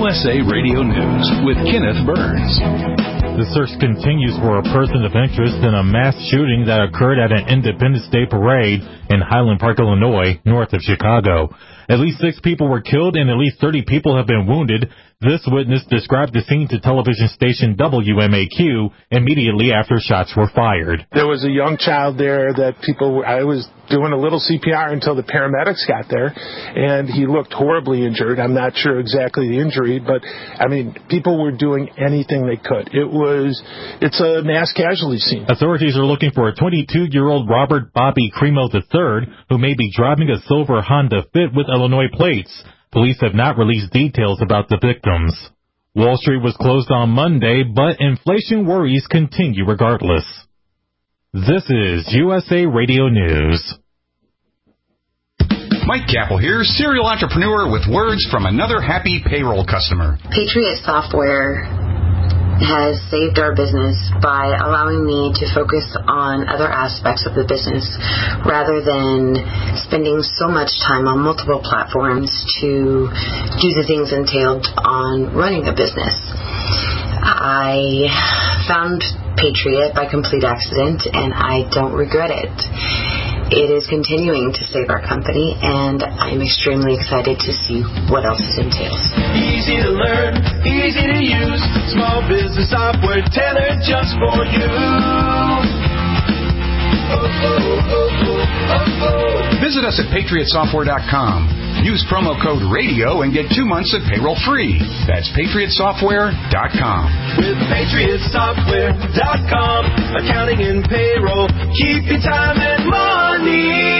USA Radio News with Kenneth Burns. The search continues for a person of interest in a mass shooting that occurred at an Independence Day parade in Highland Park, Illinois, north of Chicago. At least 6 people were killed and at least 30 people have been wounded. This witness described the scene to television station WMAQ immediately after shots were fired. There was a young child there that I was doing a little CPR until the paramedics got there, and he looked horribly injured. I'm not sure exactly the injury, but, people were doing anything they could. It's a mass casualty scene. Authorities are looking for a 22-year-old Robert Bobby Cremo III, who may be driving a silver Honda Fit with Illinois plates. Police have not released details about the victims. Wall Street was closed on Monday, but inflation worries continue regardless. This is USA Radio News. Mike Capel here, serial entrepreneur with words from another happy payroll customer. Patriot Software has saved our business by allowing me to focus on other aspects of the business rather than spending so much time on multiple platforms to do the things entailed on running a business. I found Patriot by complete accident, and I don't regret it. It is continuing to save our company, and I'm extremely excited to see what else it entails. Easy to learn, easy to use, small business software tailored just for you. Visit us at patriotsoftware.com. Use promo code RADIO and get 2 months of payroll free. That's patriotsoftware.com. With patriotsoftware.com, accounting and payroll, keep your time and money.